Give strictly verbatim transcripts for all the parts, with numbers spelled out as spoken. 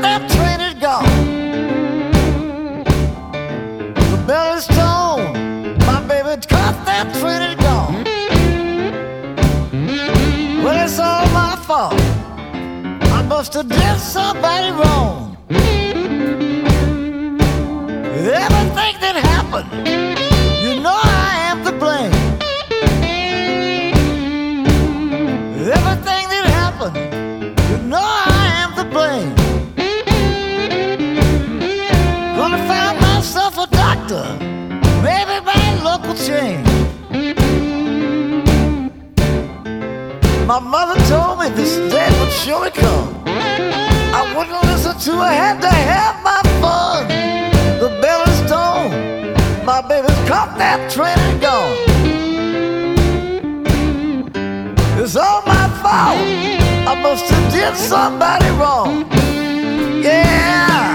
that train is gone. The bell is tolled, my baby caught that train is gone. Well, it's all my fault, I must have did somebody wrong. Everything that happened, you know I am to blame. Everything that happened, you know I am to blame. Gonna find myself a doctor, maybe my luck will change. My mother told me this day would surely come. I wouldn't listen to her, had to have my fun. The bell is tolled, my baby's caught that train and gone. It's all my fault, I must have did somebody wrong. Yeah.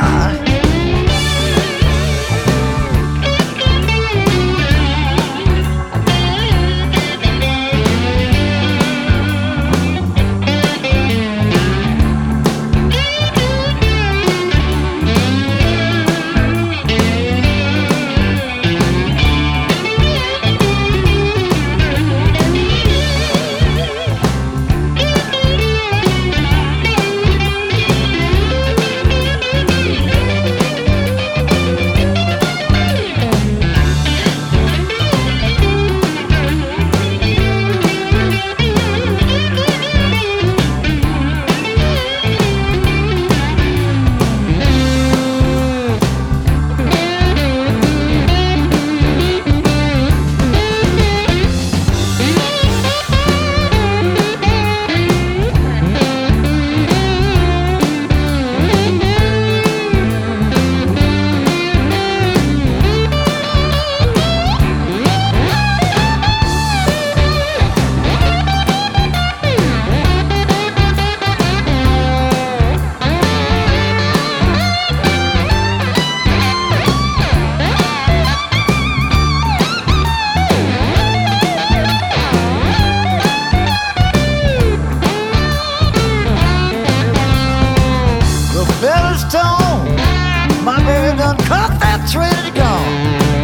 My baby done caught that train and gone.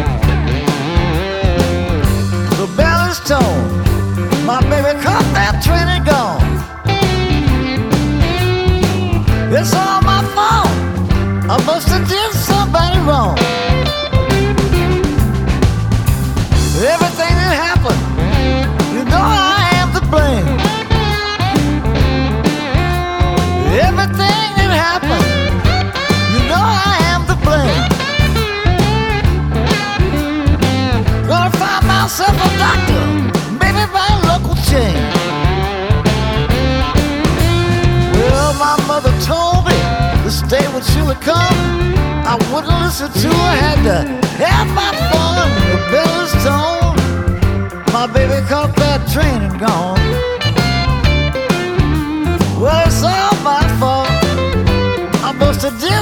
The bell is tolled, my baby caught that train and gone. It's all my fault, I must have did somebody wrong. Everything that happened, you know I am to blame. Everything that happened, you know I am to blame. Gonna find myself a doctor, maybe my luck will change. Well, my mother told me this day would surely come. I wouldn't listen to her, had to have my fun. The bell is tolled, my baby caught that train and gone. Well, it's all my fault, I must have did